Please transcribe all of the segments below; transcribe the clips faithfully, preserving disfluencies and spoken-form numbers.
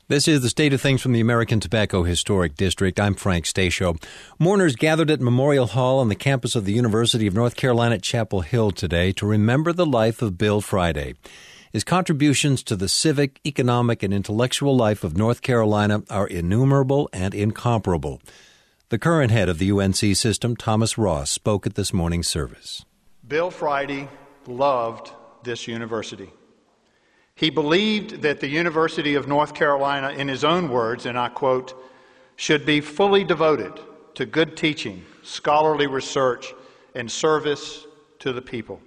This is the State of Things from the American Tobacco Historic District. I'm Frank Stasio. Mourners gathered at Memorial Hall on the campus of the University of North Carolina at Chapel Hill today to remember the life of Bill Friday. His contributions to the civic, economic, and intellectual life of North Carolina are innumerable and incomparable. The current head of the U N C system, Thomas Ross, spoke at this morning's service. Bill Friday loved this university. He believed that the University of North Carolina, in his own words, and I quote, should be fully devoted to good teaching, scholarly research, and service to the people.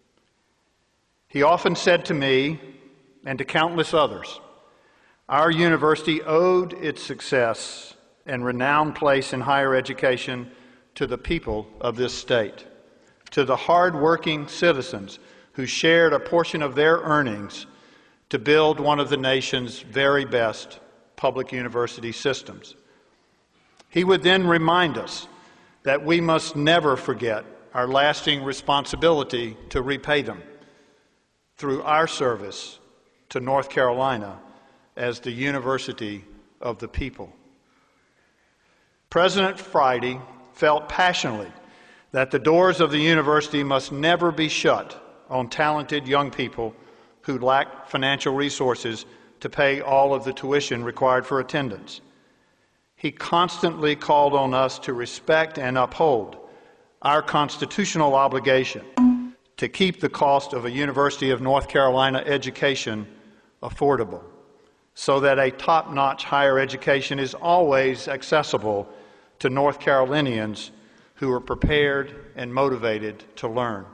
He often said to me and to countless others, our university owed its success and renowned place in higher education to the people of this state, to the hard-working citizens who shared a portion of their earnings to build one of the nation's very best public university systems. He would then remind us that we must never forget our lasting responsibility to repay them through our service to North Carolina as the University of the people. President Friday felt passionately that the doors of the university must never be shut on talented young people who lack financial resources to pay all of the tuition required for attendance. He constantly called on us to respect and uphold our constitutional obligation to keep the cost of a University of North Carolina education affordable, so that a top-notch higher education is always accessible to North Carolinians who are prepared and motivated to learn.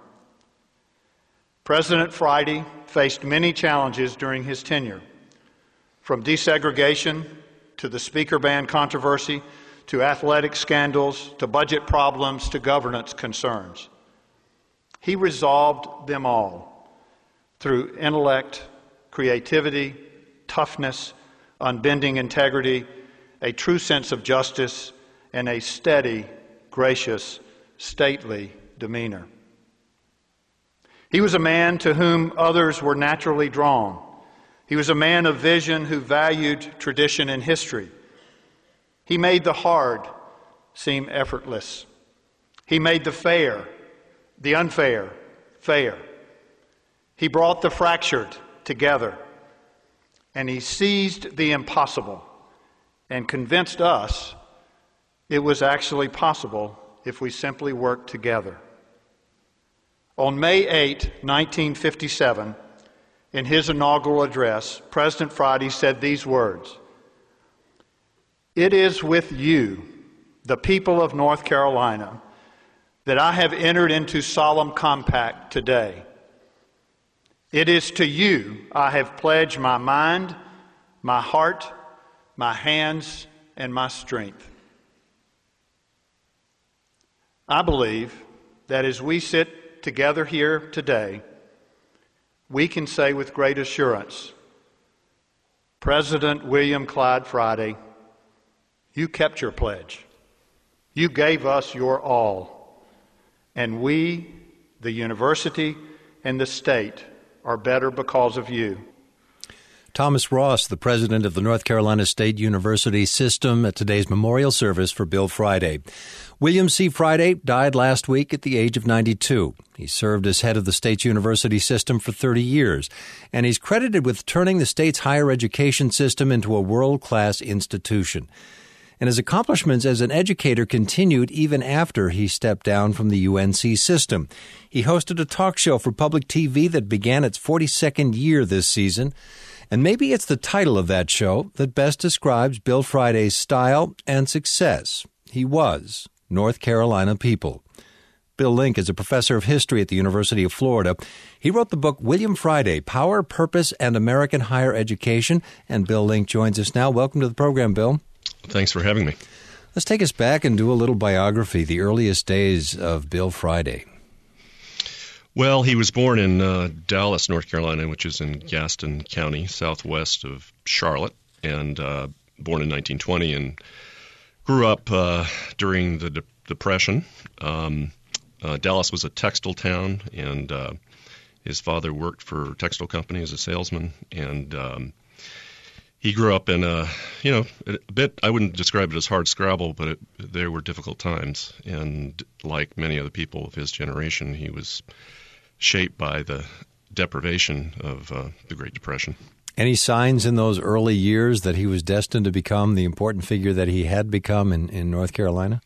President Friday faced many challenges during his tenure, from desegregation to the speaker ban controversy, to athletic scandals, to budget problems, to governance concerns. He resolved them all through intellect, creativity, toughness, unbending integrity, a true sense of justice, and a steady, gracious, stately demeanor. He was a man to whom others were naturally drawn. He was a man of vision who valued tradition and history. He made the hard seem effortless. He made the fair, the unfair, fair. He brought the fractured together, and he seized the impossible and convinced us it was actually possible if we simply worked together. On May eighth, nineteen fifty-seven, in his inaugural address, President Friday said these words, "It is with you, the people of North Carolina, that I have entered into solemn compact today. It is to you I have pledged my mind, my heart, my hands, and my strength." I believe that as we sit together here today, we can say with great assurance, President William Clyde Friday, you kept your pledge. You gave us your all. And we, the university and the state, are better because of you. Thomas Ross, the president of the North Carolina State University System, at today's memorial service for Bill Friday. William C. Friday died last week at the age of ninety-two. He served as head of the state's university system for thirty years, and he's credited with turning the state's higher education system into a world-class institution. And his accomplishments as an educator continued even after he stepped down from the U N C system. He hosted a talk show for public T V that began its forty-second year this season. And maybe it's the title of that show that best describes Bill Friday's style and success. He was North Carolina People. Bill Link is a professor of history at the University of Florida. He wrote the book William Friday, Power, Purpose, and American Higher Education. And Bill Link joins us now. Welcome to the program, Bill. Thanks for having me. Let's take us back and do a little biography, the earliest days of Bill Friday. Well, he was born in uh, Dallas, North Carolina, which is in Gaston County, southwest of Charlotte, and uh, born in nineteen twenty, and grew up uh, during the De- Depression. Um, uh, Dallas was a textile town, and uh, his father worked for a textile company as a salesman, and um, he grew up in a, you know, a bit, I wouldn't describe it as hard scrabble, but it, there were difficult times. And like many other people of his generation, he was shaped by the deprivation of uh, the Great Depression. Any signs in those early years that he was destined to become the important figure that he had become in, in North Carolina?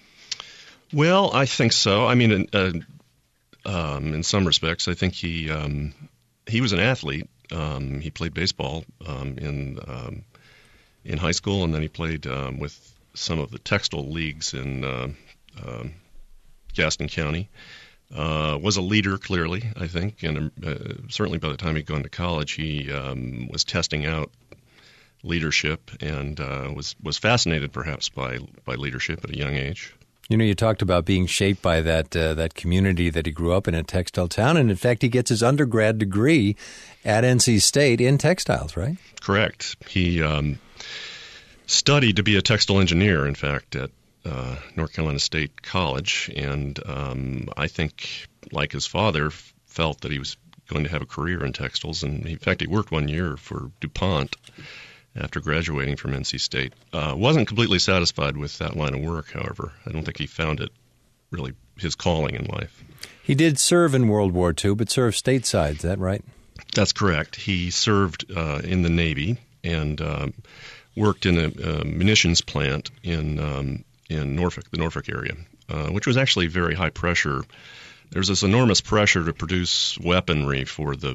Well, I think so. I mean, uh, um, in some respects, I think he um, he was an athlete. Um, he played baseball um, in um, in high school, and then he played um, with some of the textile leagues in uh, uh, Gaston County. Uh, was a leader, clearly, I think, and uh, certainly by the time he'd gone to college, he um, was testing out leadership and uh, was was fascinated, perhaps, by by leadership at a young age. You know, you talked about being shaped by that uh, that community that he grew up in, a textile town, and in fact, he gets his undergrad degree at N C State in textiles, right? Correct. He um, studied to be a textile engineer, in fact, at Uh, North Carolina State College, and um, I think, like his father, f- felt that he was going to have a career in textiles. And in fact, he worked one year for DuPont after graduating from N C State. Uh, wasn't completely satisfied with that line of work, however. I don't think he found it really his calling in life. He did serve in World War Two, but served stateside. Is that right? That's correct. He served uh, in the Navy and um, worked in a, a munitions plant in um, in Norfolk, the Norfolk area, uh, which was actually very high pressure. There's this enormous pressure to produce weaponry for the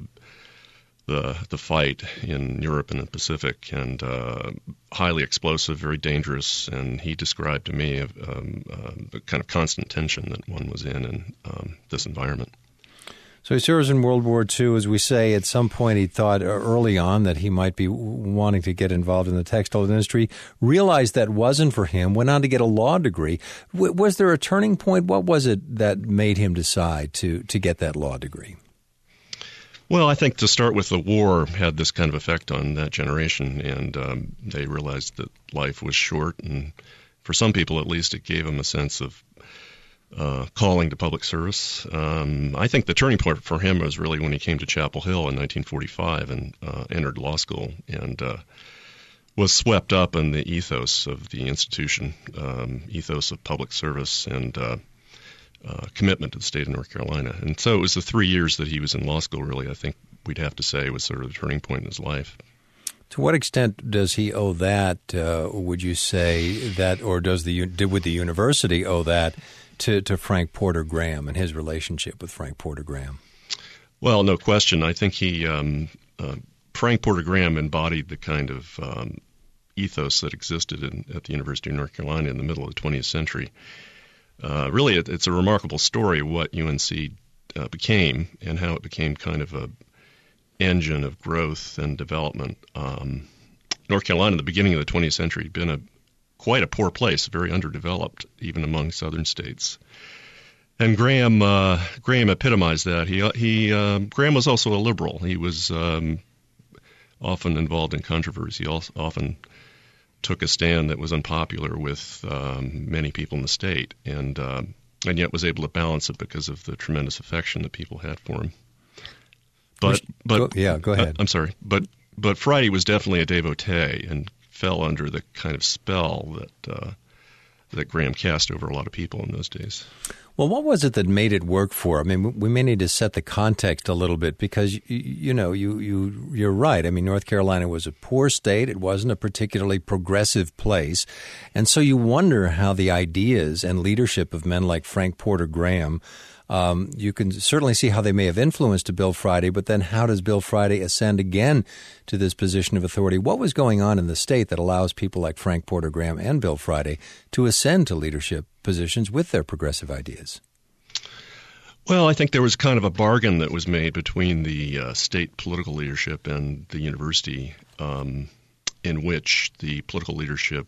the the fight in Europe and the Pacific, and uh, highly explosive, very dangerous. And he described to me um, uh, the kind of constant tension that one was in in um, this environment. So he serves in World War Two. As we say, at some point he thought early on that he might be wanting to get involved in the textile industry, realized that wasn't for him, went on to get a law degree. W- was there a turning point? What was it that made him decide to, to get that law degree? Well, I think to start with, the war had this kind of effect on that generation, and um, they realized that life was short, and for some people at least, it gave them a sense of Uh, calling to public service. Um, I think the turning point for him was really when he came to Chapel Hill in nineteen forty-five and uh, entered law school and uh, was swept up in the ethos of the institution, um, ethos of public service and uh, uh, commitment to the state of North Carolina. And so it was the three years that he was in law school, really, I think we'd have to say was sort of the turning point in his life. To what extent does he owe that, uh, would you say, that, or does the did would the university owe that to, to Frank Porter Graham and his relationship with Frank Porter Graham? Well, no question. I think he, um, uh, Frank Porter Graham embodied the kind of um, ethos that existed in, at the University of North Carolina in the middle of the twentieth century. Uh, really, it, it's a remarkable story of what U N C uh, became and how it became kind of a engine of growth and development. Um, North Carolina, in the beginning of the twentieth century, had been a quite a poor place, very underdeveloped, even among southern states. And Graham uh, Graham epitomized that. He he uh, Graham was also a liberal. He was um, often involved in controversy. He also often took a stand that was unpopular with um, many people in the state, and uh, and yet was able to balance it because of the tremendous affection that people had for him. But but go, yeah, go ahead. Uh, I'm sorry, but but Friday was definitely a devotee and fell under the kind of spell that uh, that Graham cast over a lot of people in those days. Well, what was it that made it work for him? I mean, we may need to set the context a little bit because, you, you know, you, you, you're right. I mean, North Carolina was a poor state. It wasn't a particularly progressive place. And so you wonder how the ideas and leadership of men like Frank Porter Graham, um, you can certainly see how they may have influenced Bill Friday, but then how does Bill Friday ascend again to this position of authority? What was going on in the state that allows people like Frank Porter Graham and Bill Friday to ascend to leadership positions with their progressive ideas? Well, I think there was kind of a bargain that was made between the uh, state political leadership and the university, um, in which the political leadership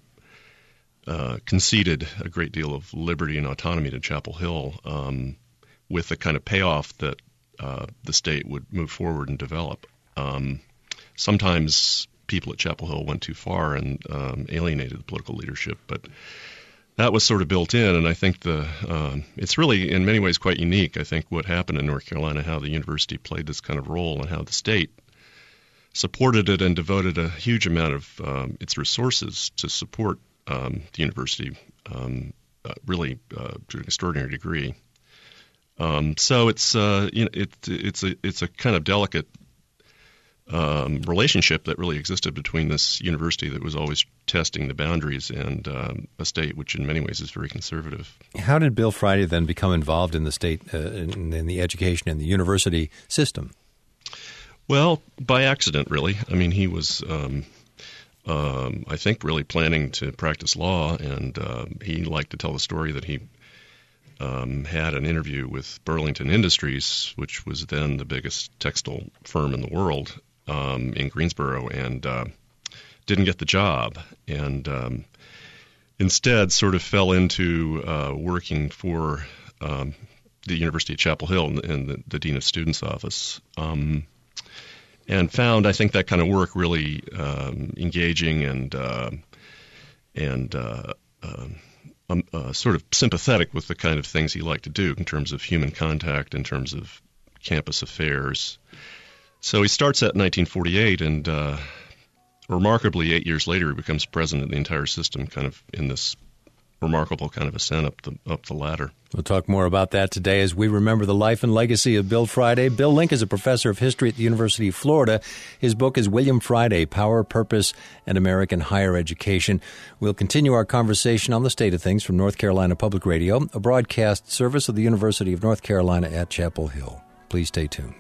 uh, conceded a great deal of liberty and autonomy to Chapel Hill, um, with the kind of payoff that uh, the state would move forward and develop. Um, sometimes people at Chapel Hill went too far and um, alienated the political leadership, but that was sort of built in, and I think the um, it's really in many ways quite unique. I think what happened in North Carolina, how the university played this kind of role, and how the state supported it and devoted a huge amount of um, its resources to support um, the university, um, uh, really uh, to an extraordinary degree. Um, so it's uh, you know it, it's a it's a kind of delicate um, relationship that really existed between this university that was always testing the boundaries and um, a state which in many ways is very conservative. How did Bill Friday then become involved in the state uh, in, in the education and the university system? Well, by accident, really. I mean, he was, um, um, I think, really planning to practice law, and uh, he liked to tell the story that he um, had an interview with Burlington Industries, which was then the biggest textile firm in the world, um, in Greensboro, and uh, didn't get the job, and um, instead sort of fell into uh, working for um, the University of Chapel Hill in the, the Dean of Students office. Um, And found, I think, that kind of work really um, engaging and uh, and uh, uh, um, uh, sort of sympathetic with the kind of things he liked to do in terms of human contact, in terms of campus affairs. So he starts at nineteen forty-eight, and uh, remarkably, eight years later, he becomes president of the entire system, kind of in this remarkable kind of ascent up the up the ladder. We'll talk more about that today as we remember the life and legacy of Bill Friday. Bill Link is a professor of history at the University of Florida. His book is William Friday, Power, Purpose, and American Higher Education. We'll continue our conversation on the state of things from North Carolina Public Radio, a broadcast service of the University of North Carolina at Chapel Hill. Please stay tuned.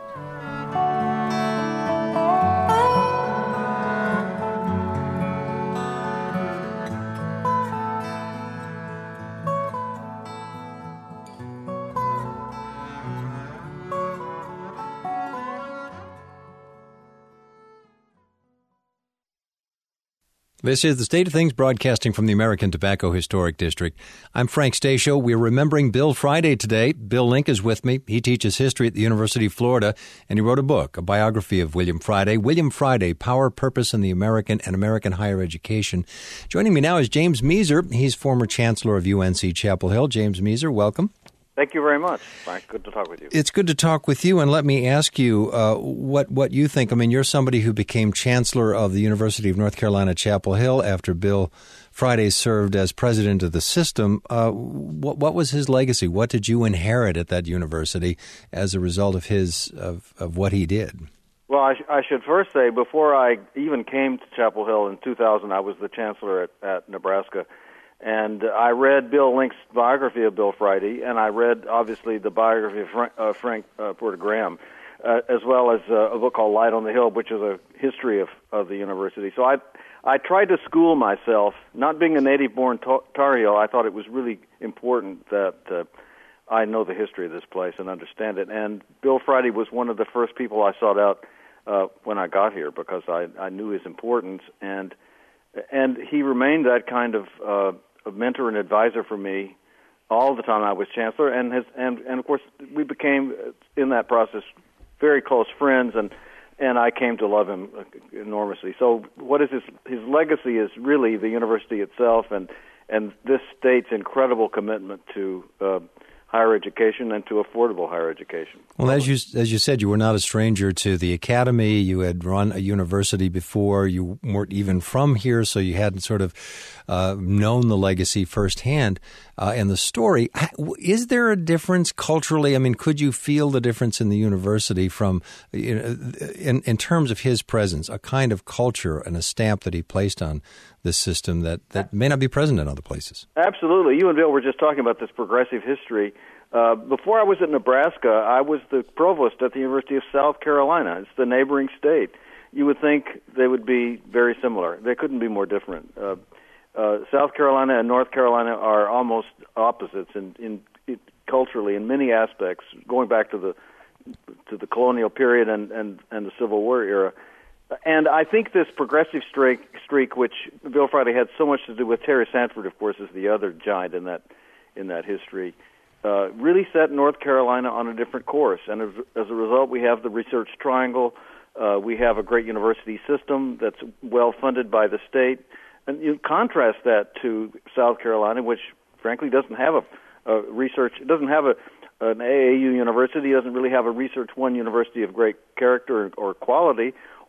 This is The State of Things, broadcasting from the American Tobacco Historic District. I'm Frank Stasio. We're remembering Bill Friday today. Bill Link is with me. He teaches history at the University of Florida, and he wrote a book, a biography of William Friday. William Friday, Power, Purpose, and the American and American Higher Education. Joining me now is James Measer. He's former chancellor of U N C Chapel Hill. James Measer, welcome. Thank you very much, Frank. Good to talk with you. It's good to talk with you, and let me ask you uh, what what you think. I mean, you're somebody who became chancellor of the University of North Carolina, Chapel Hill, after Bill Friday served as president of the system. Uh, what, what was his legacy? What did you inherit at that university as a result of his of, of what he did? Well, I, sh- I should first say, before I even came to Chapel Hill in two thousand, I was the chancellor at, at Nebraska. And I read Bill Link's biography of Bill Friday, and I read, obviously, the biography of Frank, uh, Frank uh, Porter Graham, uh, as well as uh, a book called Light on the Hill, which is a history of, of the university. So I I tried to school myself. Not being a native-born Tar Heel, I thought it was really important that uh, I know the history of this place and understand it. And Bill Friday was one of the first people I sought out uh, when I got here because I, I knew his importance, and and he remained that kind of uh, a mentor and advisor for me all the time I was chancellor, and his, and and of course we became in that process very close friends, and and I came to love him enormously. So what is his his legacy is really the university itself, and and this state's incredible commitment to uh, higher education and to affordable higher education. Well, as you as you said, you were not a stranger to the academy. You had run a university before. You weren't even from here, so you hadn't sort of uh, known the legacy firsthand uh, and the story. Is there a difference culturally? I mean, could you feel the difference in the university from, you know, in, in terms of his presence, a kind of culture and a stamp that he placed on this system that, that may not be present in other places? Absolutely. You and Bill were just talking about this progressive history. Uh, before I was at Nebraska, I was the provost at the University of South Carolina. It's the neighboring state. You would think they would be very similar. They couldn't be more different. Uh, uh, South Carolina and North Carolina are almost opposites in, in, in culturally in many aspects, going back to the to the colonial period and, and, and the Civil War era. And I think this progressive streak, streak, which Bill Friday had so much to do with, Terry Sanford, of course, is the other giant in that in that history, uh, really set North Carolina on a different course. And as, as a result, we have the Research Triangle. Uh, we have a great university system that's well funded by the state. And you contrast that to South Carolina, which frankly doesn't have a, a research, it doesn't have a an A A U university, doesn't really have a Research One university of great character or quality,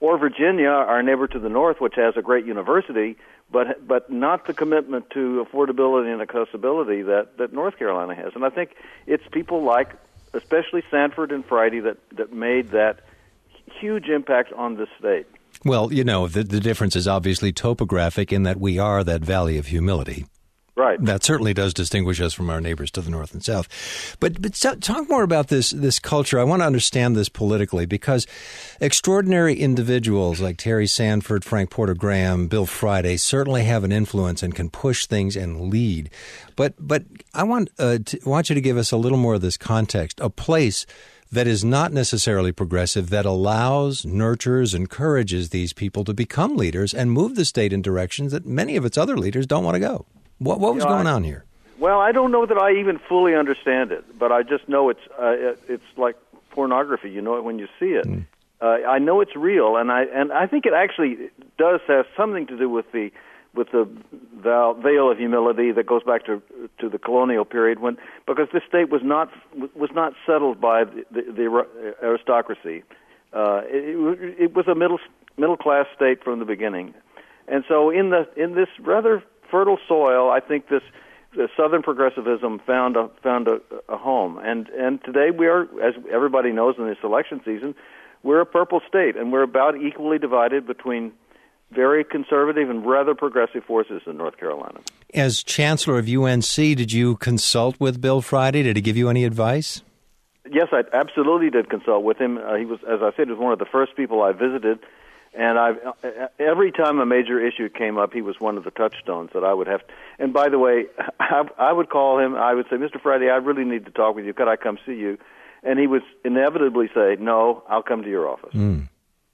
Or Virginia, our neighbor to the north, which has a great university, but but not the commitment to affordability and accessibility that, that North Carolina has. And I think it's people like, especially Sanford and Friday, that, that made that huge impact on the state. Well, you know, the, the difference is obviously topographic in that we are that valley of humility. Right. That certainly does distinguish us from our neighbors to the north and south. But but so, talk more about this this culture. I want to understand this politically, because extraordinary individuals like Terry Sanford, Frank Porter Graham, Bill Friday certainly have an influence and can push things and lead. But but I want uh, to, want you to give us a little more of this context. A place that is not necessarily progressive, that allows, nurtures, encourages these people to become leaders and move the state in directions that many of its other leaders don't want to go. What, what was you know, going I, on here? Well, I don't know that I even fully understand it, but I just know it's uh, it, it's like pornography. You know it when you see it. Mm. Uh, I know it's real, and I and I think it actually does have something to do with the with the veil of humility that goes back to to the colonial period, when because this state was not was not settled by the, the, the aristocracy. Uh, it, it was a middle middle class state from the beginning, and so in the in this rather fertile soil, I think this the Southern progressivism found a found a, a home, and and today we are, as everybody knows, in this election season, we're a purple state, and we're about equally divided between very conservative and rather progressive forces in North Carolina. As Chancellor of U N C, did you consult with Bill Friday? Did he give you any advice? Yes, I absolutely did consult with him. Uh, he was, as I said, he was one of the first people I visited. And I, every time a major issue came up, he was one of the touchstones that I would have. To, and by the way, I, I would call him. I would say, Mister Friday, I really need to talk with you. Could I come see you? And he would inevitably say, no, I'll come to your office. Mm.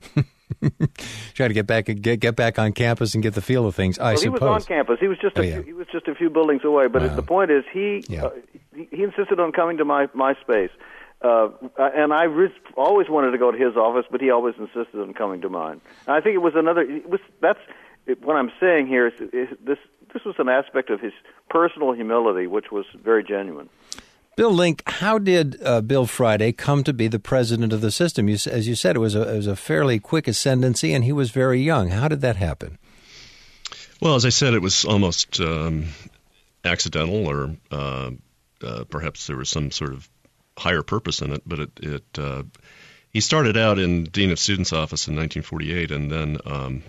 Try to get back get get back on campus and get the feel of things. I well, suppose he was on campus. He was just a oh, yeah. few, he was just a few buildings away. But wow. the point is, he, yeah. uh, he he insisted on coming to my my space. Uh, and I re- always wanted to go to his office, but he always insisted on coming to mine. And I think it was another. It was that's it, what I'm saying here is, is this. This was an aspect of his personal humility, which was very genuine. Bill Link, how did uh, Bill Friday come to be the president of the system? You, as you said, it was a it was a fairly quick ascendancy, and he was very young. How did that happen? Well, as I said, it was almost um, accidental, or uh, uh, perhaps there was some sort of higher purpose in it, but it, it uh, he started out in Dean of Students' office in nineteen forty-eight, and then um,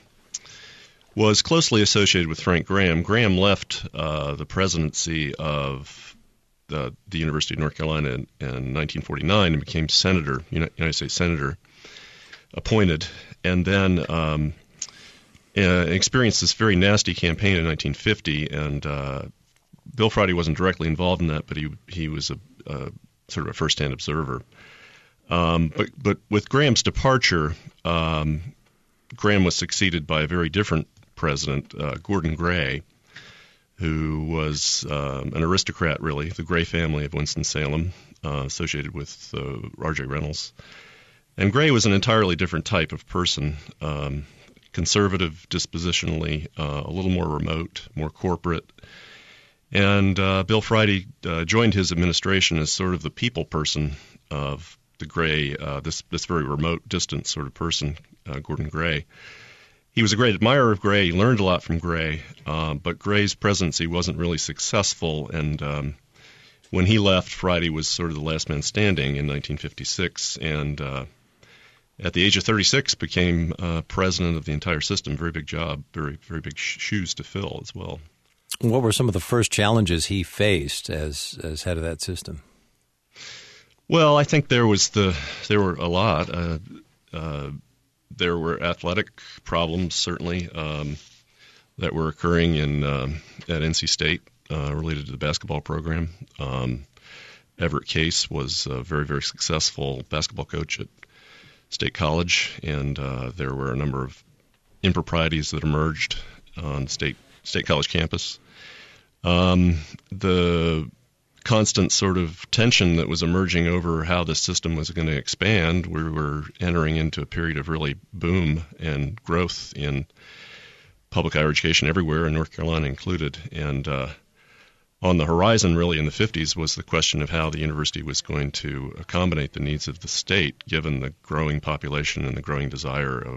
was closely associated with Frank Graham. Graham left uh, the presidency of the, the University of North Carolina in, in nineteen forty-nine and became senator, United States senator, appointed, and then um, uh, experienced this very nasty campaign in nineteen fifty. And uh, Bill Friday wasn't directly involved in that, but he he was a, a sort of a first-hand observer. Um, but but with Graham's departure, um, Graham was succeeded by a very different president, uh, Gordon Gray, who was um, an aristocrat, really, the Gray family of Winston-Salem, uh, associated with uh, R J Reynolds. And Gray was an entirely different type of person, um, conservative dispositionally, uh, a little more remote, more corporate. And uh, Bill Friday uh, joined his administration as sort of the people person of the Gray, uh, this this very remote, distant sort of person, uh, Gordon Gray. He was a great admirer of Gray. He learned a lot from Gray, uh, but Gray's presidency wasn't really successful. And um, when he left, Friday was sort of the last man standing in nineteen fifty-six, and uh, at the age of thirty-six became uh, president of the entire system. Very big job, very very big sh- shoes to fill as well. What were some of the first challenges he faced as as head of that system? Well, I think there was the there were a lot. Uh, uh, there were athletic problems certainly um, that were occurring in um, at N C State uh, related to the basketball program. Um, Everett Case was a very very successful basketball coach at State College, and uh, there were a number of improprieties that emerged on State State College campus. Um, the constant sort of tension that was emerging over how the system was going to expand. We were entering into a period of really boom and growth in public higher education everywhere, and North Carolina included. And uh, on the horizon, really, in the fifties, was the question of how the university was going to accommodate the needs of the state, given the growing population and the growing desire of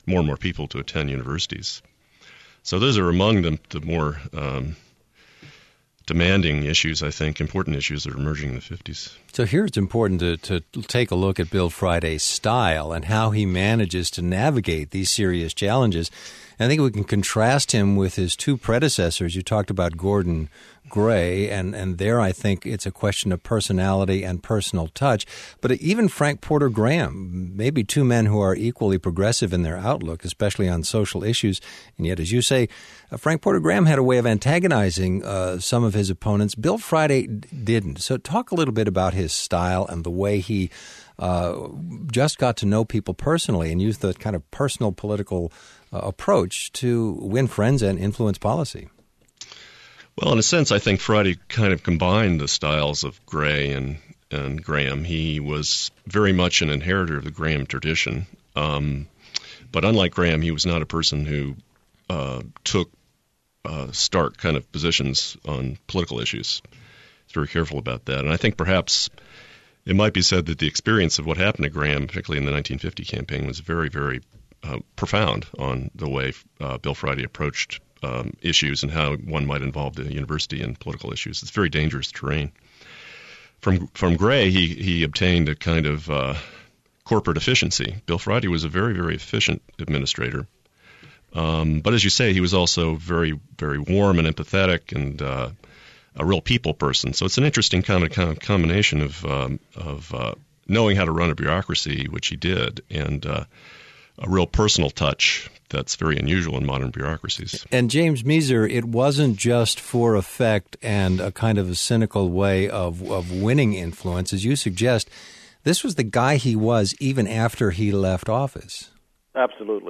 more and more people to attend universities. So those are among the, the more um, demanding issues, I think, important issues that are emerging in the fifties. So here it's important to, to take a look at Bill Friday's style and how he manages to navigate these serious challenges. And I think we can contrast him with his two predecessors. You talked about Gordon Gray, and, and there I think it's a question of personality and personal touch. But even Frank Porter Graham, maybe two men who are equally progressive in their outlook, especially on social issues. And yet, as you say, uh, Frank Porter Graham had a way of antagonizing uh, some of his opponents. Bill Friday didn't. So talk a little bit about his style and the way he uh, just got to know people personally and used the kind of personal political uh, approach to win friends and influence policy. Well, in a sense, I think Friday kind of combined the styles of Gray and, and Graham. He was very much an inheritor of the Graham tradition. Um, but unlike Graham, he was not a person who uh, took uh, stark kind of positions on political issues. He's very careful about that. And I think perhaps it might be said that the experience of what happened to Graham, particularly in the nineteen fifty campaign, was very, very uh, profound on the way uh, Bill Friday approached Um, issues and how one might involve the university in political issues. It's very dangerous terrain. From from Gray, he he obtained a kind of uh, corporate efficiency. Bill Friday was a very, very efficient administrator. Um, but as you say, he was also very, very warm and empathetic and uh, a real people person. So it's an interesting kind of, kind of combination of, um, of uh, knowing how to run a bureaucracy, which he did, and uh, a real personal touch that's very unusual in modern bureaucracies. And James Measer, it wasn't just for effect and a kind of a cynical way of, of winning influence. As you suggest, this was the guy he was even after he left office. Absolutely.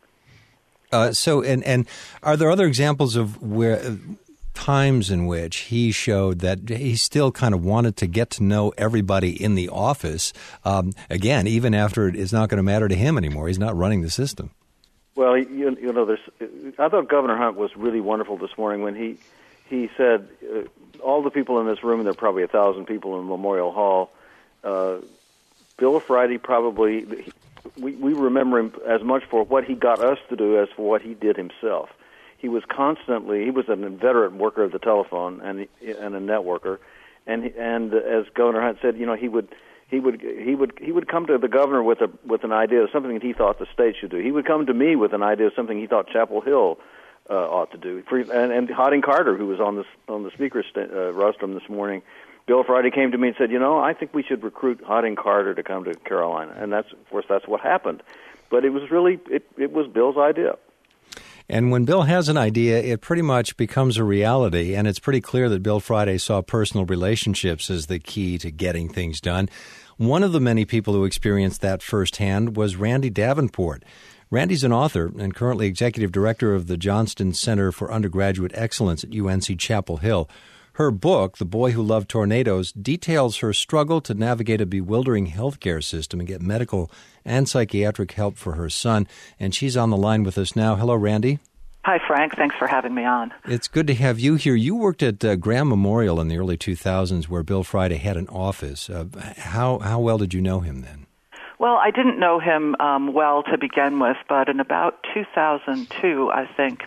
Uh, so, and, and are there other examples of where uh, times in which he showed that he still kind of wanted to get to know everybody in the office, um, again, even after it's not going to matter to him anymore? He's not running the system. Well, you, you know, there's, I thought Governor Hunt was really wonderful this morning when he he said, uh, all the people in this room, and there are probably a thousand people in Memorial Hall, uh, Bill Friday probably, we, we remember him as much for what he got us to do as for what he did himself. He was constantly, he was an inveterate worker of the telephone and and a networker, and and as Governor Hunt said, you know, he would he would he would he would come to the governor with a with an idea of something that he thought the state should do. He would come to me with an idea of something he thought Chapel Hill uh, ought to do. For, and, and Harding Carter, who was on this on the speaker's st- uh, rostrum this morning, Bill Friday came to me and said, you know, I think we should recruit Harding Carter to come to Carolina, and that's of course that's what happened. But it was really it, it was Bill's idea. And when Bill has an idea, it pretty much becomes a reality, and it's pretty clear that Bill Friday saw personal relationships as the key to getting things done. One of the many people who experienced that firsthand was Randy Davenport. Randy's an author and currently executive director of the Johnston Center for Undergraduate Excellence at U N C Chapel Hill. Her book, The Boy Who Loved Tornadoes, details her struggle to navigate a bewildering healthcare system and get medical and psychiatric help for her son. And she's on the line with us now. Hello, Randy. Hi, Frank. Thanks for having me on. It's good to have you here. You worked at uh, Graham Memorial in the early two thousands where Bill Friday had an office. Uh, how, how well did you know him then? Well, I didn't know him um, well to begin with, but in about two thousand two, I think,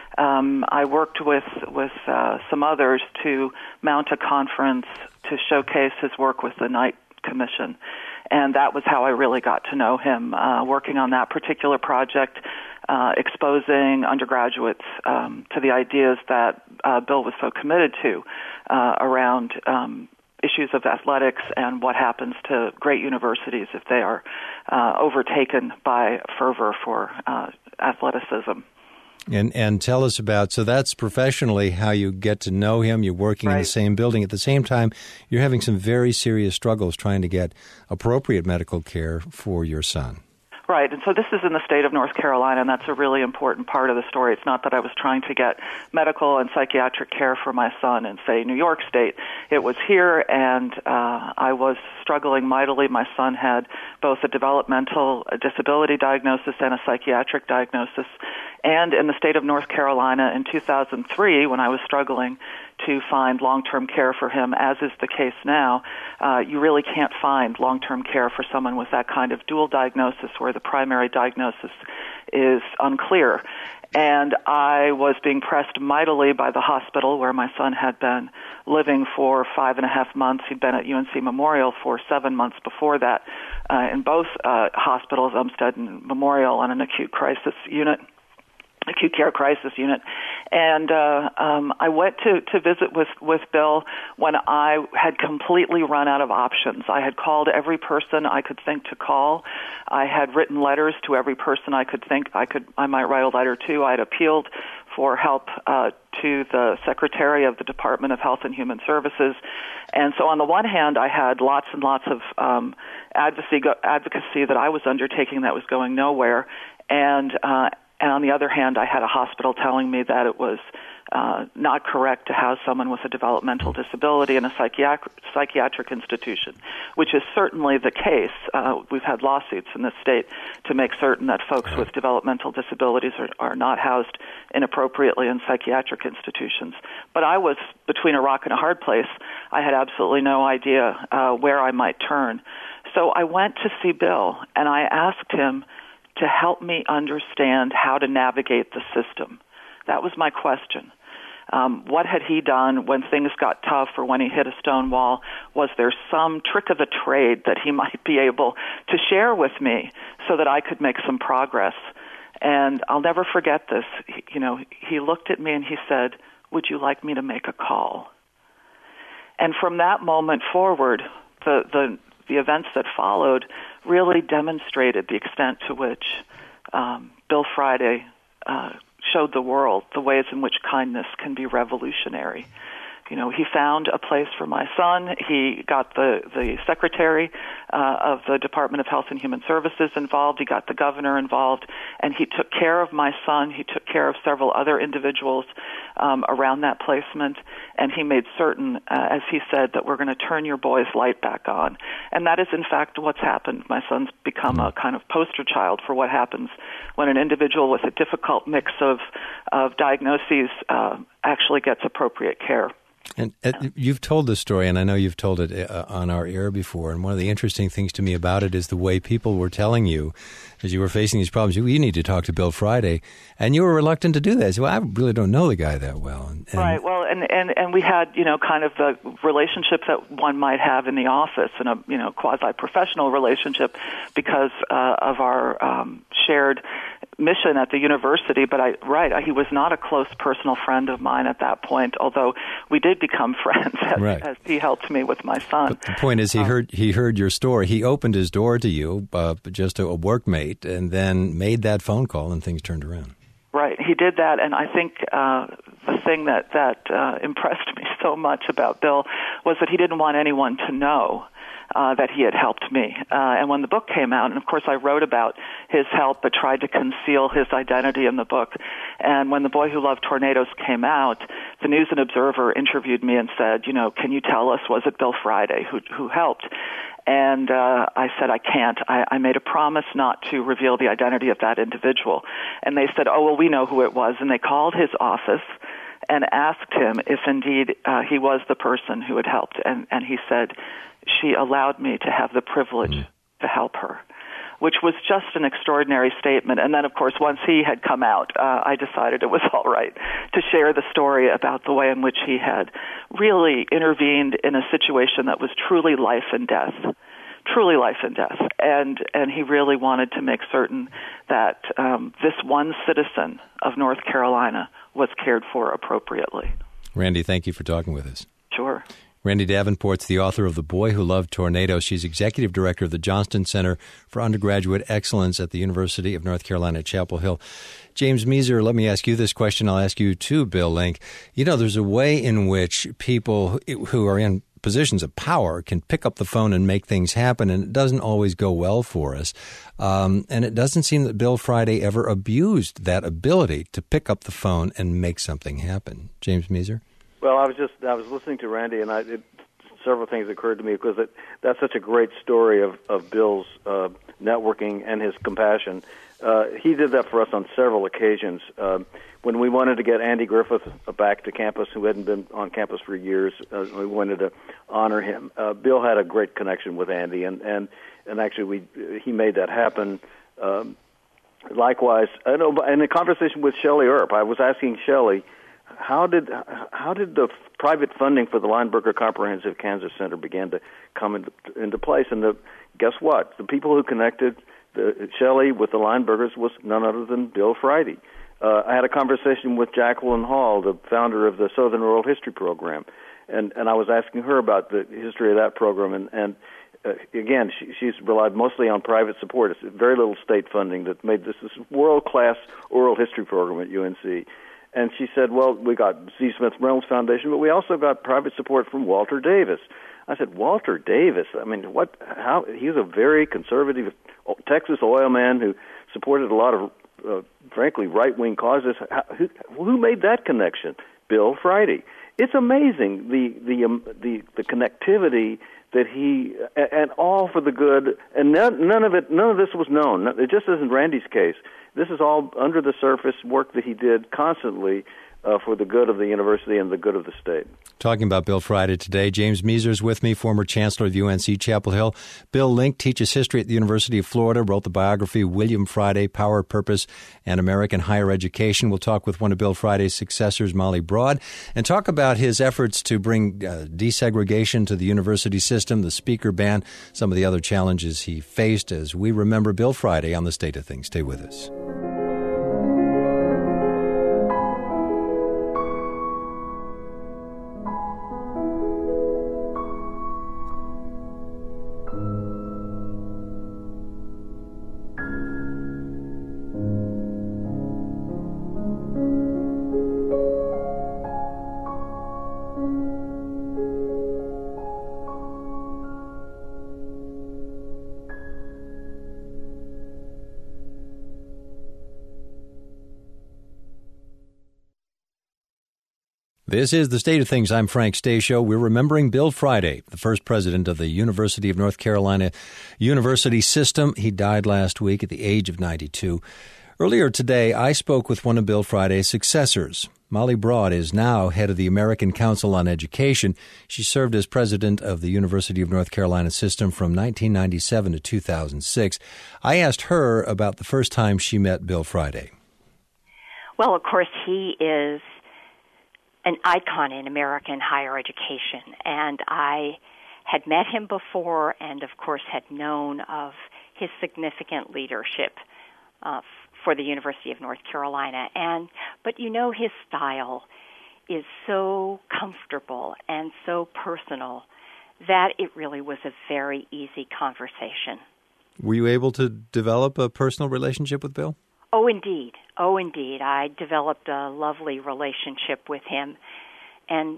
Um, I worked with with uh, some others to mount a conference to showcase his work with the Knight Commission, and that was how I really got to know him, uh, working on that particular project, uh, exposing undergraduates um, to the ideas that uh, Bill was so committed to uh, around um, issues of athletics and what happens to great universities if they are uh, overtaken by fervor for uh, athleticism. And and tell us about, so that's professionally how you get to know him. You're working right. in the same building. At the same time, you're having some very serious struggles trying to get appropriate medical care for your son. Right, and so this is in the state of North Carolina, and that's a really important part of the story. It's not that I was trying to get medical and psychiatric care for my son in, say, New York State. It was here, and uh, I was struggling mightily. My son had both a developmental disability diagnosis and a psychiatric diagnosis. And in the state of North Carolina in two thousand three, when I was struggling to find long-term care for him, as is the case now, uh, you really can't find long-term care for someone with that kind of dual diagnosis where the primary diagnosis is unclear. And I was being pressed mightily by the hospital where my son had been living for five and a half months. He'd been at U N C Memorial for seven months before that, uh, in both uh, hospitals, Umstead and Memorial, on an acute crisis unit. acute care crisis unit. And uh, um, I went to, to visit with, with Bill when I had completely run out of options. I had called every person I could think to call. I had written letters to every person I could think I could I might write a letter to. I had appealed for help uh, to the Secretary of the Department of Health and Human Services. And so on the one hand, I had lots and lots of um, advocacy, advocacy that I was undertaking that was going nowhere. And uh, And on the other hand, I had a hospital telling me that it was uh, not correct to house someone with a developmental disability in a psychiatric, psychiatric institution, which is certainly the case. Uh, we've had lawsuits in this state to make certain that folks with developmental disabilities are, are not housed inappropriately in psychiatric institutions. But I was between a rock and a hard place. I had absolutely no idea uh, where I might turn. So I went to see Bill, and I asked him to help me understand how to navigate the system. That was my question. Um, what had he done when things got tough or when he hit a stone wall? Was there some trick of the trade that he might be able to share with me so that I could make some progress? And I'll never forget this. He, you know, he looked at me and he said, "Would you like me to make a call?" And from that moment forward, the the the events that followed really demonstrated the extent to which um, Bill Friday uh, showed the world the ways in which kindness can be revolutionary. You know, he found a place for my son. He got the, the secretary uh, of the Department of Health and Human Services involved. He got the governor involved, and he took care of my son. He took care of several other individuals um, around that placement, and he made certain, uh, as he said, that we're going to turn your boy's light back on. And that is, in fact, what's happened. My son's become a kind of poster child for what happens when an individual with a difficult mix of, of diagnoses uh, actually gets appropriate care. And uh, you've told this story, and I know you've told it uh, on our air before, and one of the interesting things to me about it is the way people were telling you, as you were facing these problems, you, you need to talk to Bill Friday, and you were reluctant to do that. So, well, I really don't know the guy that well. And, and right, well, and, and, and we had, you know, kind of the relationship that one might have in the office, and a, you know, quasi-professional relationship because uh, of our um, shared mission at the university, but I right, he was not a close personal friend of mine at that point, although we did become friends as, right. as he helped me with my son. But the point is, he um, heard he heard your story. He opened his door to you, uh, just a, a workmate, and then made that phone call, and things turned around. Right, he did that, and I think uh, the thing that, that uh, impressed me so much about Bill was that he didn't want anyone to know Uh, that he had helped me. Uh, and when the book came out, and of course I wrote about his help but tried to conceal his identity in the book. And when The Boy Who Loved Tornadoes came out, the News and Observer interviewed me and said, you know, can you tell us, was it Bill Friday who, who helped? And uh, I said, I can't. I, I made a promise not to reveal the identity of that individual. And they said, oh, well, we know who it was. And they called his office and asked him if indeed uh, he was the person who had helped. And, and he said, she allowed me to have the privilege mm. to help her, which was just an extraordinary statement. And then, of course, once he had come out, uh, I decided it was all right to share the story about the way in which he had really intervened in a situation that was truly life and death, truly life and death. And, and he really wanted to make certain that um, this one citizen of North Carolina was cared for appropriately. Randi, thank you for talking with us. Sure. Randi Davenport's the author of The Boy Who Loved Tornadoes. She's executive director of the Johnston Center for Undergraduate Excellence at the University of North Carolina at Chapel Hill. James Measer, let me ask you this question. I'll ask you too, Bill Link. You know, there's a way in which people who are in positions of power can pick up the phone and make things happen, and it doesn't always go well for us. Um, and it doesn't seem that Bill Friday ever abused that ability to pick up the phone and make something happen. James Measer? Well, I was just I was listening to Randi, and I, it, several things occurred to me because it, that's such a great story of of Bill's uh, networking and his compassion. Uh, he did that for us on several occasions. Uh, when we wanted to get Andy Griffith back to campus, who hadn't been on campus for years, uh, we wanted to honor him. Uh, Bill had a great connection with Andy, and and and actually we he made that happen. Um, likewise, I know, in a conversation with Shelley Earp, I was asking Shelley, how did how did the private funding for the Lineberger Comprehensive Cancer Center begin to come into, into place? And the, guess what? The people who connected the, Shelley with the Linebergers was none other than Bill Friday. Uh, I had a conversation with Jacqueline Hall, the founder of the Southern Oral History Program, and, and I was asking her about the history of that program. And, and uh, again, she, she's relied mostly on private support. It's very little state funding that made this this world-class oral history program at U N C. And she said, well, we got Z. Smith Reynolds Foundation, but we also got private support from Walter Davis. I said, Walter Davis? I mean, what? How? He was a very conservative Texas oil man who supported a lot of, uh, frankly, right-wing causes. How, who, who made that connection? Bill Friday. It's amazing the the um, the, the connectivity that he, and all for the good, and none, none of it, none of this was known. It just isn't Randy's case. This is all under the surface work that he did constantly uh, for the good of the university and the good of the state. Talking about Bill Friday today, James Measer is with me, former chancellor of U N C Chapel Hill. Bill Link teaches history at the University of Florida, wrote the biography William Friday, Power, Purpose, and American Higher Education. We'll talk with one of Bill Friday's successors, Molly Broad, and talk about his efforts to bring uh, desegregation to the university system, the speaker ban, some of the other challenges he faced as we remember Bill Friday on The State of Things. Stay with us. This is The State of Things. I'm Frank Stasio. We're remembering Bill Friday, the first president of the University of North Carolina University System. He died last week at the age of ninety-two. Earlier today, I spoke with one of Bill Friday's successors. Molly Broad is now head of the American Council on Education. She served as president of the University of North Carolina System from nineteen ninety-seven to two thousand six. I asked her about the first time she met Bill Friday. Well, of course, he is an icon in American higher education, and I had met him before and, of course, had known of his significant leadership uh, for the University of North Carolina. And but, you know, his style is so comfortable and so personal that it really was a very easy conversation. Were you able to develop a personal relationship with Bill? Oh, indeed. Oh, indeed. I developed a lovely relationship with him. And,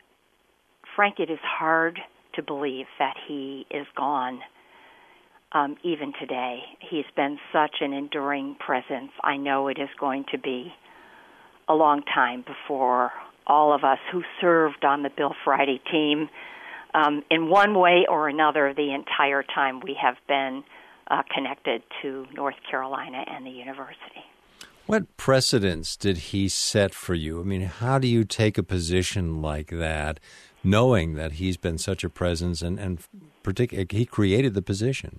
Frank, it is hard to believe that he is gone, um, even today. He's been such an enduring presence. I know it is going to be a long time before all of us who served on the Bill Friday team, um, in one way or another, the entire time we have been Uh, connected to North Carolina and the university. What precedents did he set for you? I mean, how do you take a position like that, knowing that he's been such a presence and, and partic- he created the position?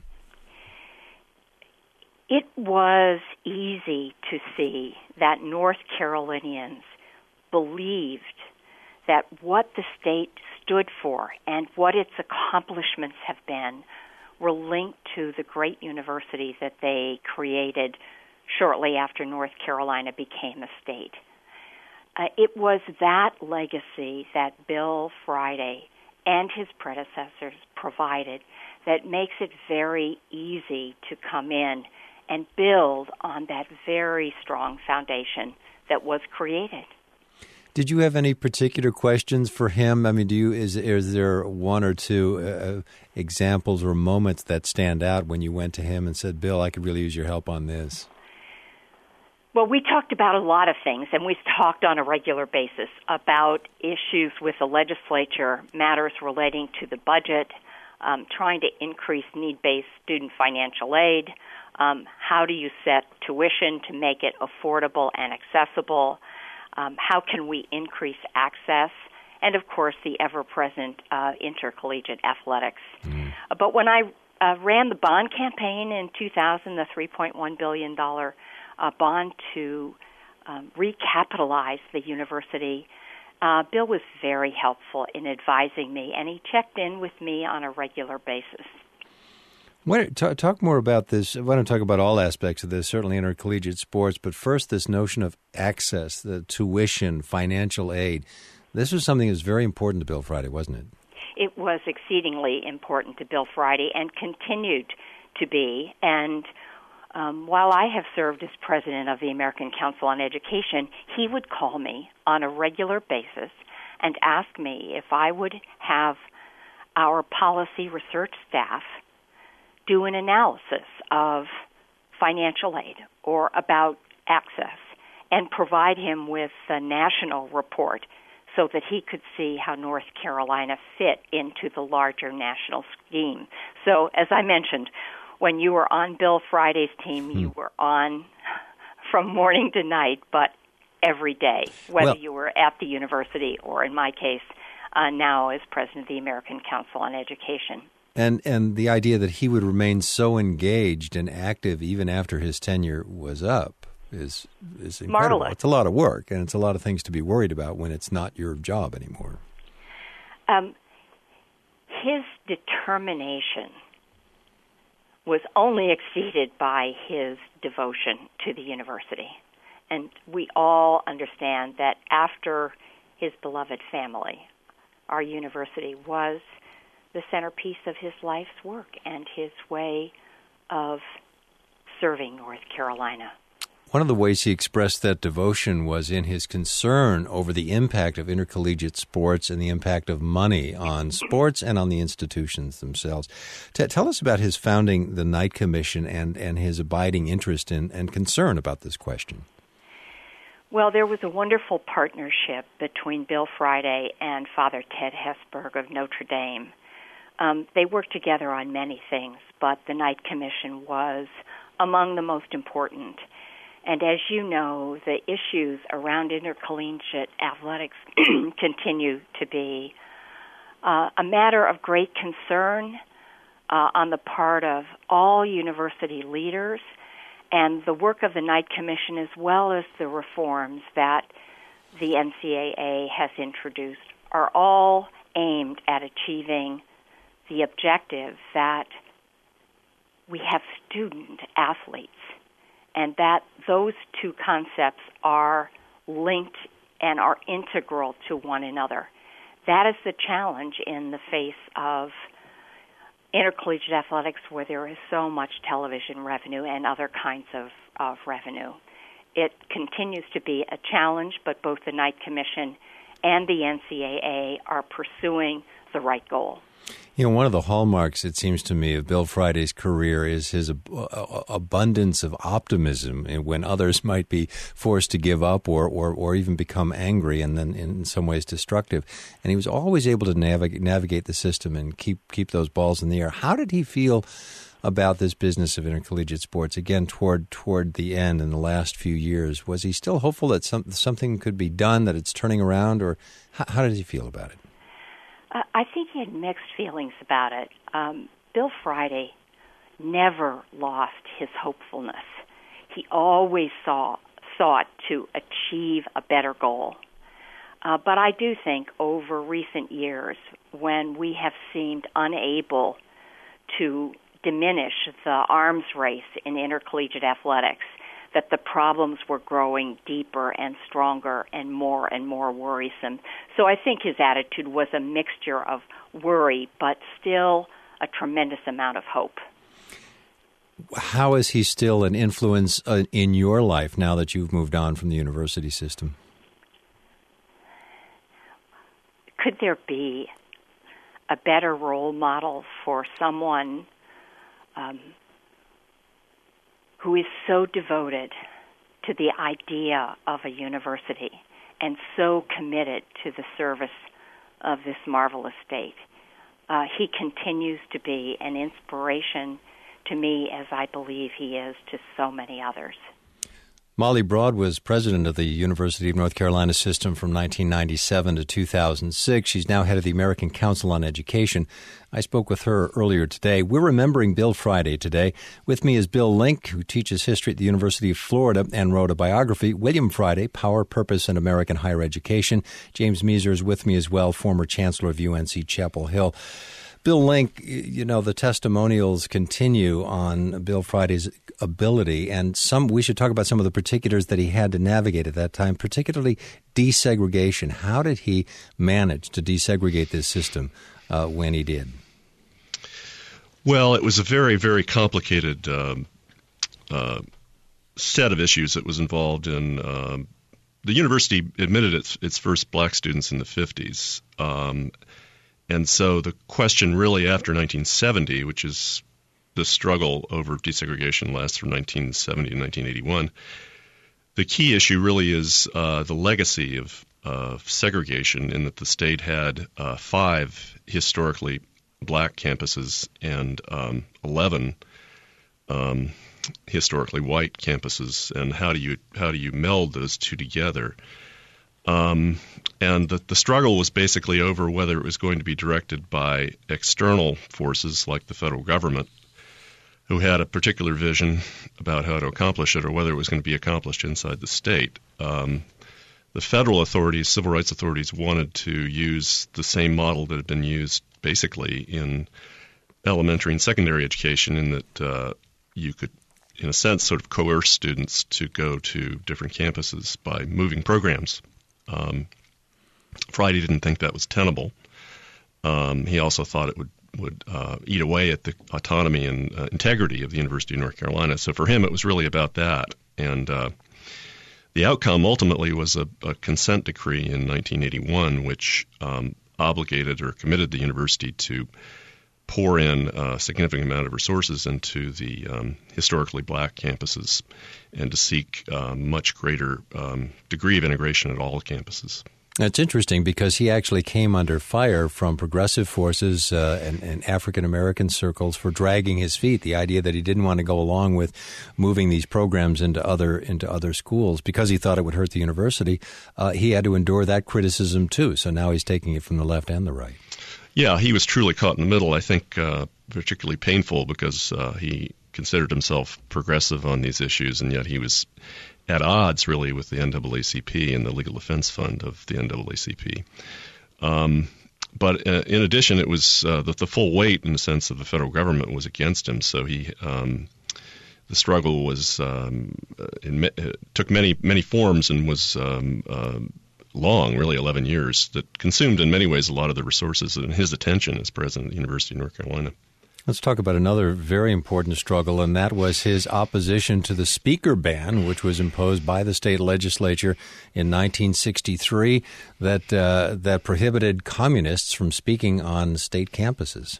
It was easy to see that North Carolinians believed that what the state stood for and what its accomplishments have been were linked to the great university that they created shortly after North Carolina became a state. Uh, it was that legacy that Bill Friday and his predecessors provided that makes it very easy to come in and build on that very strong foundation that was created. Did you have any particular questions for him? I mean, do you is is there one or two uh, examples or moments that stand out when you went to him and said, "Bill, I could really use your help on this"? Well, we talked about a lot of things, and we've talked on a regular basis about issues with the legislature, matters relating to the budget, um, trying to increase need-based student financial aid. Um, how do you set tuition to make it affordable and accessible? Um, how can we increase access? And, of course, the ever-present uh, intercollegiate athletics. Mm. Uh, but when I uh, ran the bond campaign in two thousand, the three point one billion dollars a bond to um, recapitalize the university. Uh, Bill was very helpful in advising me, and he checked in with me on a regular basis. Why, talk, talk more about this. I want to talk about all aspects of this, certainly intercollegiate sports, but first this notion of access, the tuition, financial aid. This was something that was very important to Bill Friday, wasn't it? It was exceedingly important to Bill Friday and continued to be. And um, while I have served as president of the American Council on Education, he would call me on a regular basis and ask me if I would have our policy research staff do an analysis of financial aid or about access and provide him with a national report so that he could see how North Carolina fit into the larger national scheme. So, as I mentioned, when you were on Bill Friday's team, hmm. you were on from morning to night, but every day, whether well, you were at the university or, in my case, uh, now as president of the American Council on Education. And and the idea that he would remain so engaged and active even after his tenure was up is is incredible. Marvelous. It's a lot of work, and it's a lot of things to be worried about when it's not your job anymore. Um, his determination was only exceeded by his devotion to the university. And we all understand that after his beloved family, our university was the centerpiece of his life's work and his way of serving North Carolina. One of the ways he expressed that devotion was in his concern over the impact of intercollegiate sports and the impact of money on sports and on the institutions themselves. T- tell us about his founding the Knight Commission and, and his abiding interest in, and concern about this question. Well, there was a wonderful partnership between Bill Friday and Father Ted Hesburgh of Notre Dame. Um, they worked together on many things, but the Knight Commission was among the most important. And as you know, the issues around intercollegiate athletics continue to be uh, a matter of great concern uh, on the part of all university leaders, and the work of the Knight Commission, as well as the reforms that the N C A A has introduced, are all aimed at achieving the objective that we have student athletes, and that those two concepts are linked and are integral to one another. That is the challenge in the face of intercollegiate athletics, where there is so much television revenue and other kinds of, of revenue. It continues to be a challenge, but both the Knight Commission and the N C A A are pursuing the right goal. You know, one of the hallmarks, it seems to me, of Bill Friday's career is his ab- abundance of optimism when others might be forced to give up or, or, or even become angry and then in some ways destructive. And he was always able to navigate, navigate the system and keep keep those balls in the air. How did he feel about this business of intercollegiate sports, again, toward toward the end in the last few years? Was he still hopeful that some, something could be done, that it's turning around, or how, how did he feel about it? I think he had mixed feelings about it. Um, Bill Friday never lost his hopefulness. He always saw, sought to achieve a better goal. Uh, but I do think over recent years, when we have seemed unable to diminish the arms race in intercollegiate athletics, that the problems were growing deeper and stronger and more and more worrisome. So I think his attitude was a mixture of worry, but still a tremendous amount of hope. How is he still an influence uh, in your life now that you've moved on from the university system? Could there be a better role model for someone um, who is so devoted to the idea of a university and so committed to the service of this marvelous state? Uh, he continues to be an inspiration to me, as I believe he is to so many others. Molly Broad was president of the University of North Carolina system from nineteen ninety-seven to two thousand six. She's now head of the American Council on Education. I spoke with her earlier today. We're remembering Bill Friday today. With me is Bill Link, who teaches history at the University of Florida and wrote a biography, William Friday, Power, Purpose, and American Higher Education. James Measer is with me as well, former chancellor of U N C Chapel Hill. Bill Link, you know, the testimonials continue on Bill Friday's ability, and some we should talk about some of the particulars that he had to navigate at that time, particularly desegregation. How did he manage to desegregate this system uh, when he did? Well, it was a very, very complicated um, uh, set of issues that was involved in. Um, the university admitted its, its first black students in the fifties. Um, And so the question really after nineteen seventy, which is the struggle over desegregation lasts from nineteen seventy to nineteen eighty-one, the key issue really is uh, the legacy of uh, segregation in that the state had uh, five historically black campuses and um, eleven um, historically white campuses, and how do you how do you meld those two together? Um, and the, the struggle was basically over whether it was going to be directed by external forces like the federal government, who had a particular vision about how to accomplish it, or whether it was going to be accomplished inside the state. Um, the federal authorities, civil rights authorities, wanted to use the same model that had been used basically in elementary and secondary education, in that uh, you could, in a sense, sort of coerce students to go to different campuses by moving programs. Um, Friday didn't think that was tenable. Um, he also thought it would would uh, eat away at the autonomy and uh, integrity of the University of North Carolina. So for him, it was really about that. And uh, the outcome ultimately was a, a consent decree in nineteen eighty-one, which um, obligated or committed the university to pour in a significant amount of resources into the um, historically black campuses and to seek a much greater um, degree of integration at all campuses. It's interesting because he actually came under fire from progressive forces uh, and, and African-American circles for dragging his feet, the idea that he didn't want to go along with moving these programs into other into other schools because he thought it would hurt the university. Uh, he had to endure that criticism too, so now he's taking it from the left and the right. Yeah, he was truly caught in the middle. I think uh, particularly painful because uh, he considered himself progressive on these issues, and yet he was at odds really with the N double A C P and the Legal Defense Fund of the N double A C P. Um, but uh, in addition, it was uh, the, the full weight, in the sense of the federal government, was against him. So he, um, the struggle was um, in, it took many many forms and was um, uh, long, really eleven years, that consumed in many ways a lot of the resources and his attention as president of the University of North Carolina. Let's talk about another very important struggle, and that was his opposition to the speaker ban, which was imposed by the state legislature in nineteen sixty-three that uh, that prohibited communists from speaking on state campuses.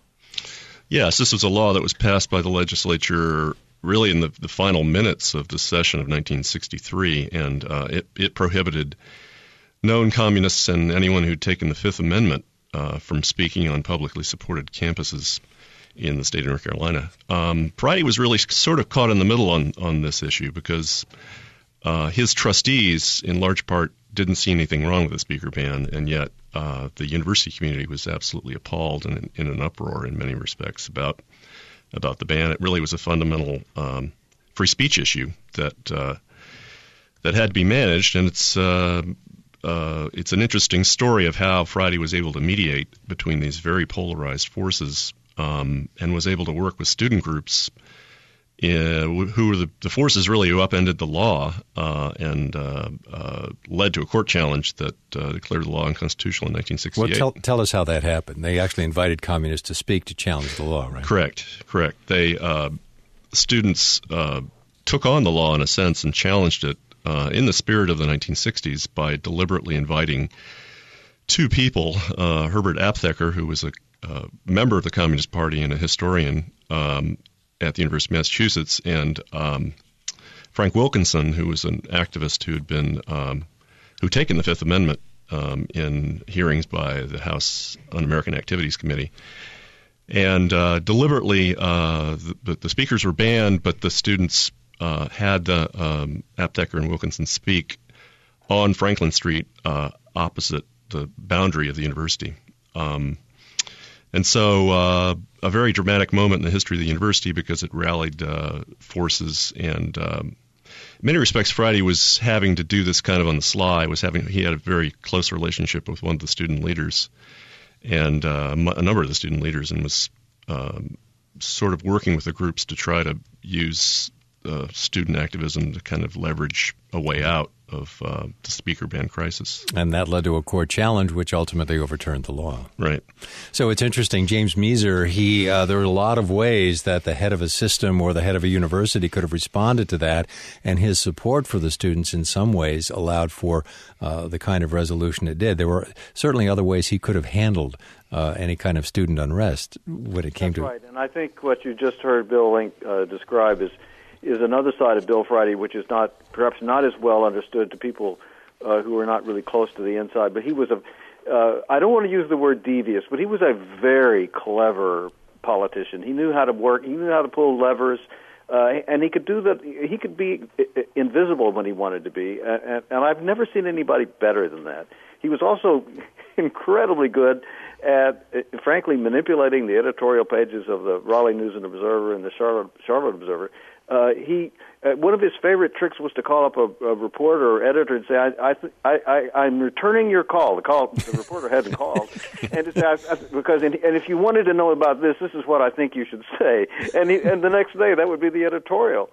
Yes, this was a law that was passed by the legislature really in the, the final minutes of the session of nineteen sixty-three, and uh, it, it prohibited known communists and anyone who'd taken the Fifth Amendment uh, from speaking on publicly supported campuses in the state of North Carolina. Um, Friday was really sort of caught in the middle on, on this issue because uh, his trustees, in large part, didn't see anything wrong with the speaker ban, and yet uh, the university community was absolutely appalled and in, in an uproar in many respects about about the ban. It really was a fundamental um, free speech issue that uh, that had to be managed, and it's uh, uh, it's an interesting story of how Friday was able to mediate between these very polarized forces. Um, and was able to work with student groups uh, who were the, the forces really who upended the law uh, and uh, uh, led to a court challenge that uh, declared the law unconstitutional in nineteen sixty-eight. Well, tell, tell us how that happened. They actually invited communists to speak to challenge the law, right? Correct, correct. They uh, students uh, took on the law in a sense and challenged it uh, in the spirit of the nineteen sixties by deliberately inviting two people, uh, Herbert Aptheker, who was a Uh, member of the Communist Party and a historian um, at the University of Massachusetts, and um, Frank Wilkinson, who was an activist who had been um, who taken the Fifth Amendment um, in hearings by the House Un-American Activities Committee, and uh, deliberately uh, the, the speakers were banned, but the students uh, had uh, um, Aptheker and Wilkinson speak on Franklin Street uh, opposite the boundary of the university. Um, and so uh, a very dramatic moment in the history of the university because it rallied uh, forces and um, in many respects, Friday was having to do this kind of on the sly. Was having he had a very close relationship with one of the student leaders, and uh, a number of the student leaders, and was um, sort of working with the groups to try to use uh, student activism to kind of leverage a way out of uh, the speaker ban crisis. And that led to a court challenge, which ultimately overturned the law. Right. So it's interesting. James Measer, he uh, there are a lot of ways that the head of a system or the head of a university could have responded to that, and his support for the students in some ways allowed for uh, the kind of resolution it did. There were certainly other ways he could have handled uh, any kind of student unrest when it came That's to... right. And I think what you just heard Bill Link uh, describe is is another side of Bill Friday, which is not perhaps not as well understood to people uh, who are not really close to the inside. But he was a, uh, I don't want to use the word devious, but he was a very clever politician. He knew how to work. He knew how to pull levers, uh, and he could do that. He could be invisible when he wanted to be, and, and I've never seen anybody better than that. He was also incredibly good at, frankly, manipulating the editorial pages of the Raleigh News and Observer and the Charlotte, Charlotte Observer. Uh, he uh, one of his favorite tricks was to call up a, a reporter or editor and say, I, I, th- I, I, I'm returning your call. The call the reporter hadn't called, and to say, I, I, because and, and if you wanted to know about this, this is what I think you should say. And he, and the next day, that would be the editorial.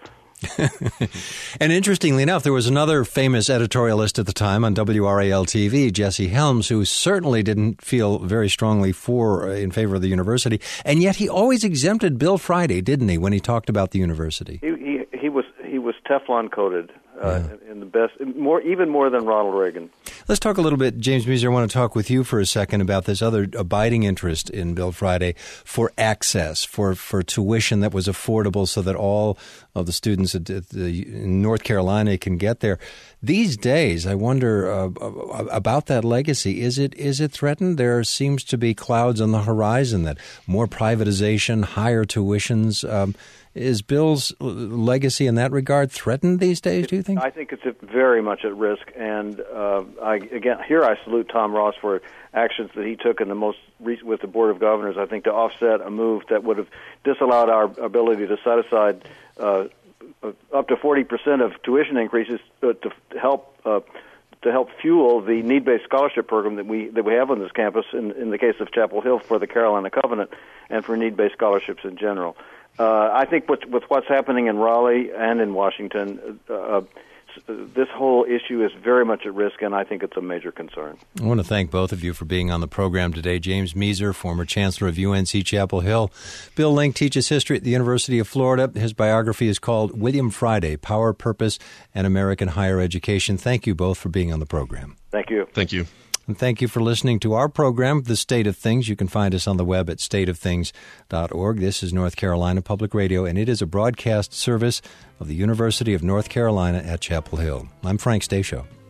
And interestingly enough, there was another famous editorialist at the time on W R A L T V, Jesse Helms, who certainly didn't feel very strongly for uh, in favor of the university, and yet he always exempted Bill Friday, didn't he, when he talked about the university? He he, he was he was Teflon coated. Uh, yeah. in the best, more even more than Ronald Reagan. Let's talk a little bit, James Measer. I want to talk with you for a second about this other abiding interest in Bill Friday for access, for, for tuition that was affordable so that all of the students at the, in North Carolina can get there. These days, I wonder uh, about that legacy. Is it is it threatened? There seems to be clouds on the horizon that more privatization, higher tuitions. Um, Is Bill's legacy in that regard threatened these days, do you think? I think it's very much at risk. And uh, I, again, here I salute Tom Ross for actions that he took in the most recent with the Board of Governors, I think, to offset a move that would have disallowed our ability to set aside uh, up to forty percent of tuition increases uh, to help uh, to help fuel the need-based scholarship program that we that we have on this campus in, in the case of Chapel Hill for the Carolina Covenant and for need-based scholarships in general. Uh, I think with, with what's happening in Raleigh and in Washington, uh, this whole issue is very much at risk, and I think it's a major concern. I want to thank both of you for being on the program today. James Measer, former chancellor of U N C Chapel Hill. Bill Link teaches history at the University of Florida. His biography is called William Friday, Power, Purpose, and American Higher Education. Thank you both for being on the program. Thank you. Thank you. And thank you for listening to our program, The State of Things. You can find us on the web at state of things dot org. This is North Carolina Public Radio, and it is a broadcast service of the University of North Carolina at Chapel Hill. I'm Frank Stashow.